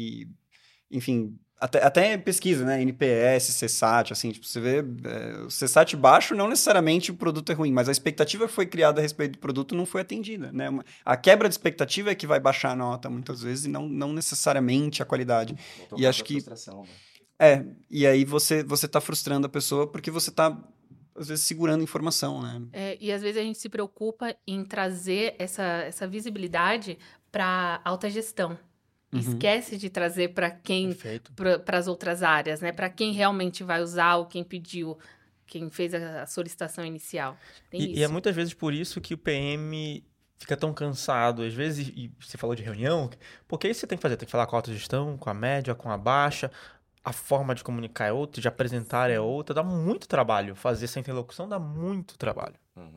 Enfim, até pesquisa, né? NPS, CSAT, assim, tipo, você vê, o CSAT baixo não necessariamente o produto é ruim, mas a expectativa que foi criada a respeito do produto não foi atendida, né? A quebra de expectativa é que vai baixar a nota muitas vezes e não necessariamente a qualidade. E acho que e aí você tá frustrando a pessoa porque você tá às vezes segurando informação, né? E às vezes a gente se preocupa em trazer essa visibilidade para alta gestão. Esquece de trazer para quem, para as outras áreas, né? Para quem realmente vai usar ou quem pediu, quem fez a solicitação inicial. E é muitas vezes por isso que o PM fica tão cansado. Às vezes, e você falou de reunião, porque isso você tem que fazer, tem que falar com a alta gestão, com a média, com a baixa. A forma de comunicar é outra, de apresentar é outra. Dá muito trabalho. Fazer essa interlocução dá muito trabalho.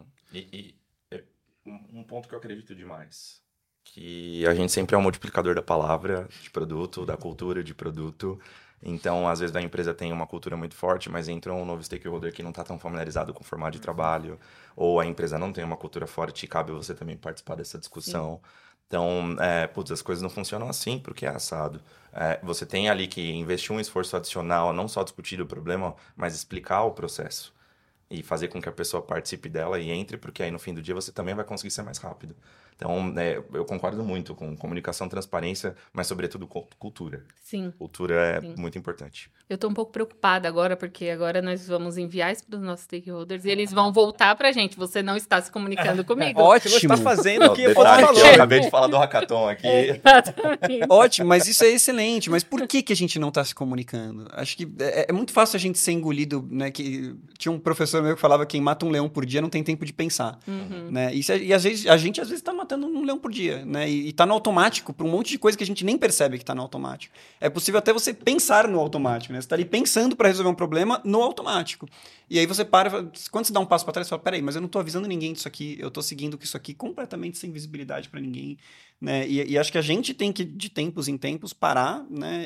Um ponto que eu acredito demais, que a gente sempre é um multiplicador da palavra de produto, da cultura de produto. Então, às vezes, a empresa tem uma cultura muito forte, mas entra um novo stakeholder que não está tão familiarizado com o formato de trabalho, ou a empresa não tem uma cultura forte e cabe você também participar dessa discussão. Sim. Então, as coisas não funcionam assim, porque é assado. Você tem ali que investir um esforço adicional, não só discutir o problema, mas explicar o processo. e fazer com que a pessoa participe dela e entre, porque aí no fim do dia você também vai conseguir ser mais rápido. Então, eu concordo muito com comunicação, transparência, mas sobretudo cultura. Sim. Cultura é muito importante. Eu tô um pouco preocupada agora, porque agora nós vamos enviar isso para os nossos stakeholders e eles vão voltar pra gente. Você não está se comunicando comigo. Ótimo. Você está fazendo o que eu Detalhe que eu falou. acabei de falar do hackathon aqui. Exatamente. Ótimo, mas isso é excelente. Mas por que a gente não está se comunicando? Acho que é muito fácil a gente ser engolido, né? Que tinha um professor meu que falava que quem mata um leão por dia não tem tempo de pensar. Né? E às vezes, a gente às vezes está matando um leão por dia, né? E está no automático por um monte de coisa que a gente nem percebe que está no automático. É possível até você pensar no automático, né? Você está ali pensando para resolver um problema no automático. E aí você para, quando você dá um passo para trás, você fala, peraí, mas eu não estou avisando ninguém disso aqui, eu estou seguindo isso aqui completamente sem visibilidade para ninguém, né? E acho que a gente tem que, de tempos em tempos, parar, né?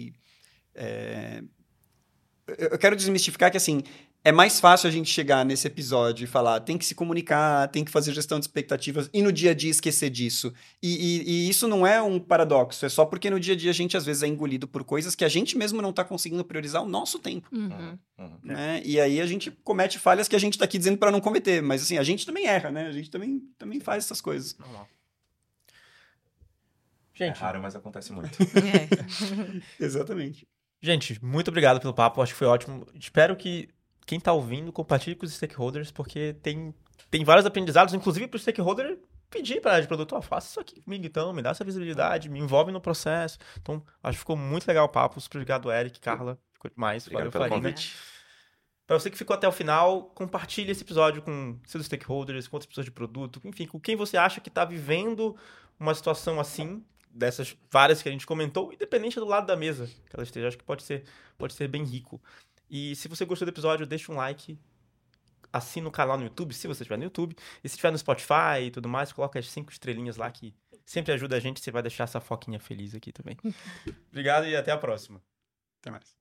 Eu quero desmistificar que, assim, é mais fácil a gente chegar nesse episódio e falar, tem que se comunicar, tem que fazer gestão de expectativas e no dia a dia esquecer disso. E isso não é um paradoxo, é só porque no dia a dia a gente às vezes é engolido por coisas que a gente mesmo não está conseguindo priorizar o nosso tempo. Né? E aí a gente comete falhas que a gente está aqui dizendo para não cometer, mas assim, a gente também erra, né? A gente também faz essas coisas. Normal. É Gente, raro, mas acontece muito. Exatamente. gente, muito obrigado pelo papo, acho que foi ótimo. Espero que quem tá ouvindo compartilhe com os stakeholders, porque tem vários aprendizados, inclusive para o stakeholder pedir para a área de produto, faça isso aqui comigo então, me dá essa visibilidade, me envolve no processo. Então, acho que ficou muito legal o papo. Super obrigado, Eric, Carla, ficou demais. Obrigado Valeu, pelo Farina. convite. Para você que ficou até o final, compartilhe esse episódio com seus stakeholders, com outras pessoas de produto, enfim, com quem você acha que está vivendo uma situação assim, dessas várias que a gente comentou, independente do lado da mesa que ela esteja. Acho que pode ser bem rico. E se você gostou do episódio, deixa um like, assina o canal no YouTube, se você estiver no YouTube, e se estiver no Spotify e tudo mais, coloca as 5 estrelinhas lá que sempre ajuda a gente, você vai deixar essa foquinha feliz aqui também. Obrigado e até a próxima. Até mais.